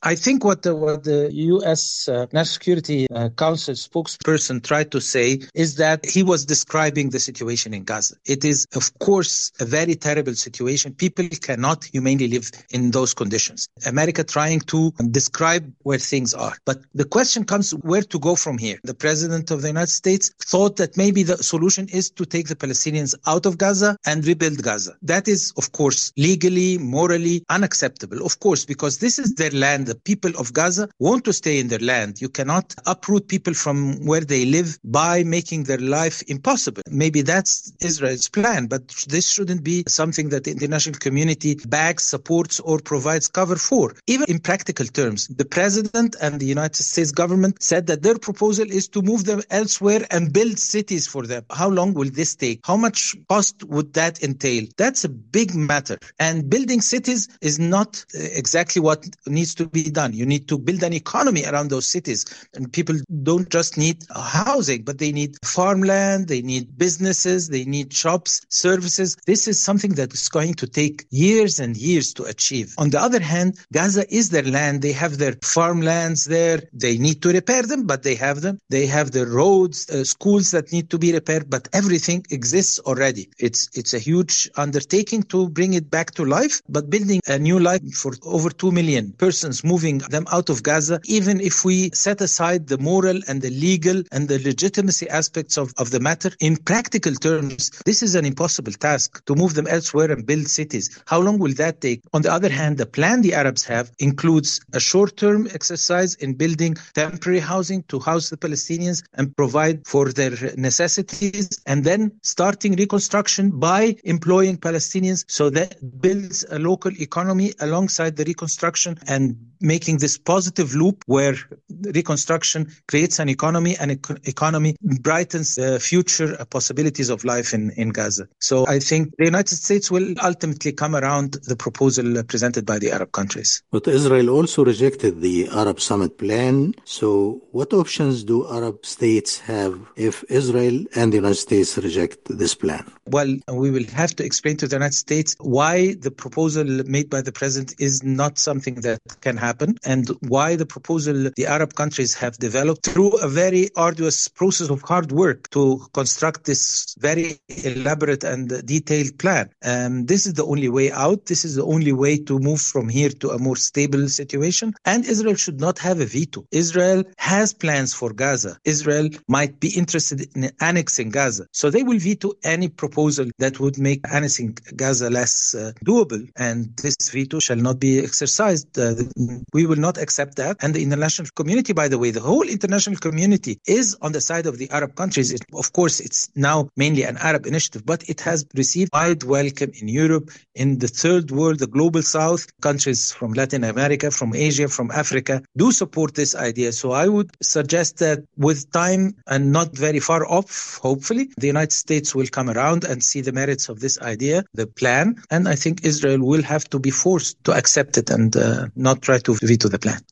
I think what the U.S. National Security Council spokesperson tried to say is that he was describing the situation in Gaza. It is, of course, a very terrible situation. People cannot humanely live in those conditions. America trying to describe where things are. But the question comes where to go from here. The president of the United States thought that maybe the solution is to take the Palestinians out of Gaza and rebuild Gaza. That is, of course, legally, morally unacceptable, of course, because this is their land. The people of Gaza want to stay in their land. You cannot uproot people from where they live by making their life impossible. Maybe that's Israel's plan, but this shouldn't be something that the international community backs, supports, or provides cover for. Even in practical terms, the president and the United States government said that their proposal is to move them elsewhere and build cities for them. How long will this take? How much cost would that entail? That's a big matter. And building cities is not exactly what needs to be done. You need to build an economy around those cities. And people don't just need housing, but they need farmland, they need businesses, they need shops, services. This is something that is going to take years and years to achieve. On the other hand, Gaza is their land. They have their farmlands there. They need to repair them, but they have them. They have the roads, schools that need to be repaired, but everything exists already. It's a huge undertaking to bring it back to life, but building a new life for over 2 million persons, moving them out of Gaza, even if we set aside the moral and the legal and the legitimacy aspects of the matter, in practical terms, this is an impossible task to move them elsewhere and build cities. How long will that take? On the other hand, the plan the Arabs have includes a short-term exercise in building temporary housing to house the Palestinians and provide for their necessities, and then starting reconstruction by employing Palestinians, so that builds a local economy alongside the reconstruction and making this positive loop where reconstruction creates an economy and economy brightens the future possibilities of life in Gaza. So I think the United States will ultimately come around the proposal presented by the Arab countries. But Israel also rejected the Arab Summit plan. So what options do Arab states have if Israel and the United States reject this plan? Well, we will have to explain to the United States why the proposal made by the president is not something that can happen, and why the proposal the Arab countries have developed through a very arduous process of hard work to construct this very elaborate and detailed plan. This is the only way out. This is the only way to move from here to a more stable situation. And Israel should not have a veto. Israel has plans for Gaza. Israel might be interested in annexing Gaza. So they will veto any proposal that would make annexing Gaza less doable. And this veto shall not be exercised. We will not accept that. And the international community, by the way, the whole international community is on the side of the Arab countries. Of course, it's now mainly an Arab initiative, but it has received wide welcome in Europe, in the third world, the global south. Countries from Latin America, from Asia, from Africa do support this idea. So I would suggest that with time and not very far off, hopefully, the United States will come around and see the merits of this idea, the plan. And I think Israel will have to be forced to accept it and not try to veto the plan.